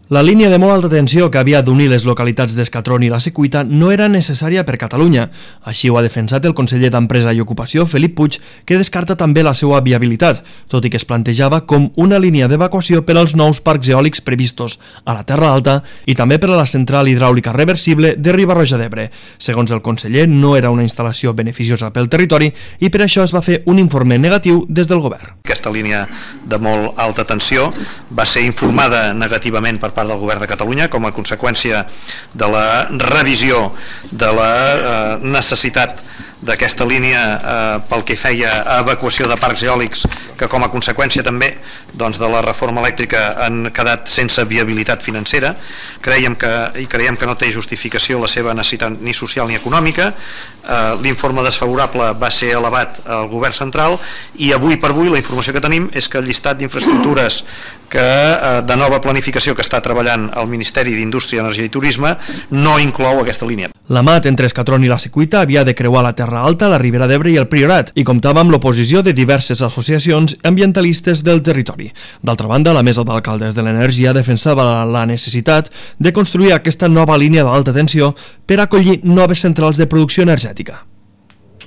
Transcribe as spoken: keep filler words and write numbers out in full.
La línia de molt alta tensió que havia d'unir les localitats d'Escatron i la Secuita no era necessària per Catalunya. Així ho ha defensat el conseller d'Empresa i Ocupació, Felip Puig, que descarta també la seva viabilitat, tot i que es plantejava com una línia d'evacuació per als nous parcs eòlics previstos a la Terra Alta i també per a la central hidràulica reversible de Riba-roja d'Ebre. Segons el conseller, no era una instal·lació beneficiosa pel territori i per això es va fer un informe negatiu des del govern. Aquesta línia de molt alta tensió va ser informada negativament per part del Govern de Catalunya com a conseqüència de la revisió de la eh, necessitat d'aquesta línia eh, pel que feia a evacuació de parcs eòlics, que com a conseqüència també doncs, de la reforma elèctrica han quedat sense viabilitat financera. Creiem que, i creiem que no té justificació la seva necessitat ni social ni econòmica. Eh, l'informe desfavorable va ser elevat al govern central i avui per avui la informació que tenim és que el llistat d'infraestructures que eh, de nova planificació que està treballant el Ministeri d'Indústria, Energia i Turisme no inclou aquesta línia. La mat entre Escatron i la Secuita havia de creuar la Terra Alta, la Ribera d'Ebre i el Priorat i comptava amb l'oposició de diverses associacions ambientalistes del territori. D'altra banda, la Mesa d'Alcaldes de l'Energia defensava la necessitat de construir aquesta nova línia d'alta tensió per acollir noves centrals de producció energètica.